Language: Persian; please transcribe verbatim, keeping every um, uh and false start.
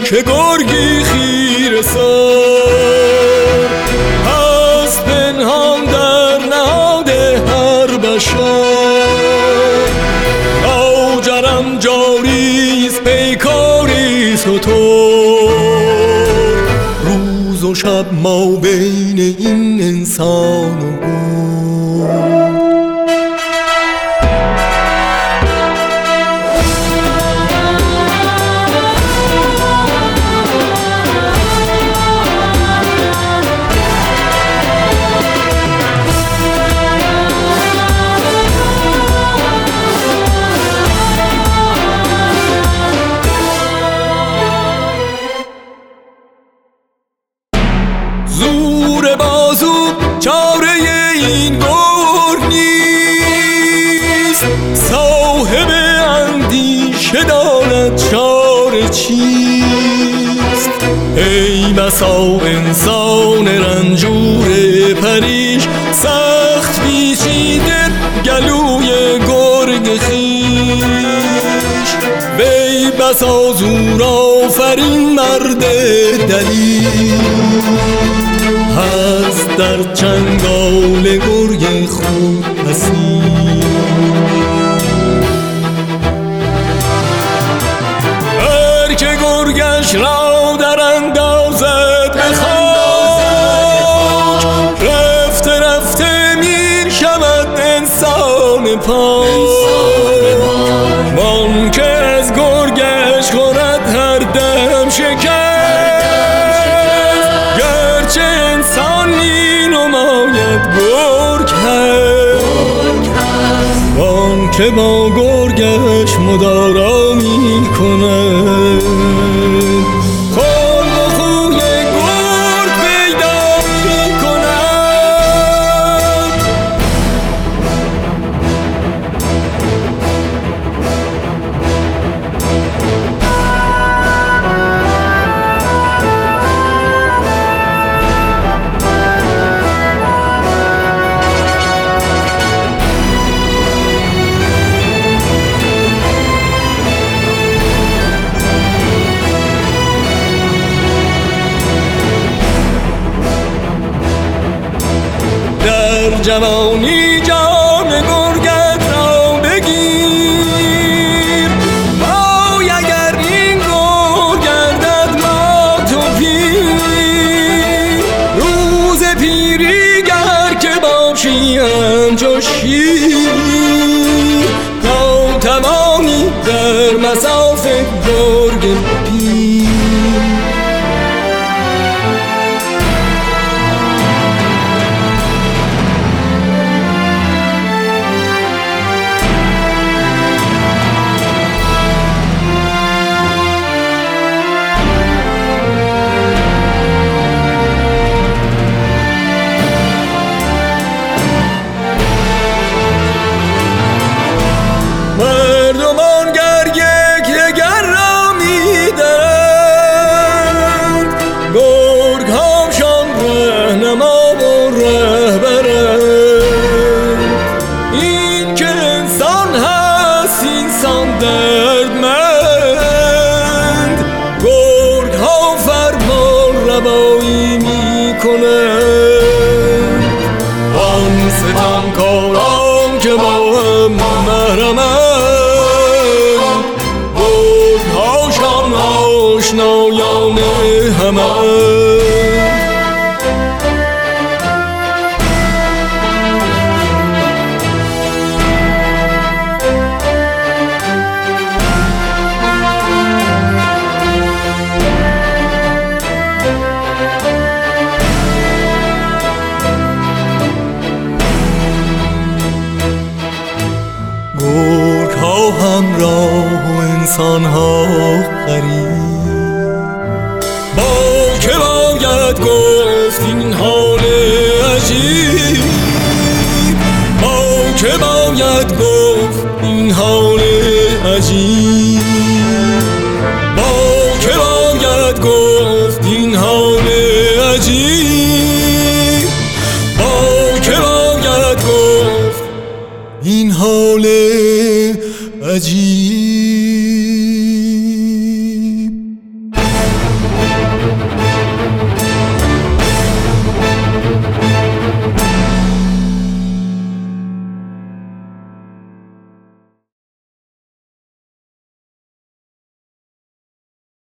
که گرگی خیره سر هست پنهان در نهاد هر بشر. لاجرم جاریست پیکاری ستور روز و شب ما بین این انسان و گور. زور بازو چاره این گرگ نیست، صاحب اندیشه دارد چاره چیست. ای بسا انسان رنجور پریش سخت پیچیده گلوی گرگ خویش. وی بسا زور آفرین مرد دلیر هست در چنگال گرگ خود اسیر. هر که گرگش را در اندازد به خاک رفته رفته میر شود انسان پاک. وان که از گرگش خورد هر دم شکست گرچه انسان می نماید گرگ هست. وان که با گرگش مدارا می کند خلق و خوی گرگ پیدا می کند. در جوانی جام گرگت را بگیر وای اگر این گرگ گردد مات و پیر. روز پیری گر که باشی همچو شیر تا توانی در مصاف گرگ پیر. مردمان گر یک یگر را می درند گرگ هاشان رهنما و رهبرند. این که انسان هست اینسان دردمند گرگ ها فرمان روایی می کنند. آن ستمکاران که با هم محرمند آشنایان همه. گرگ ها همراه و انسان ها غریب با که باید گفت این حال عجیب. با که باید گفت این حال عجیب.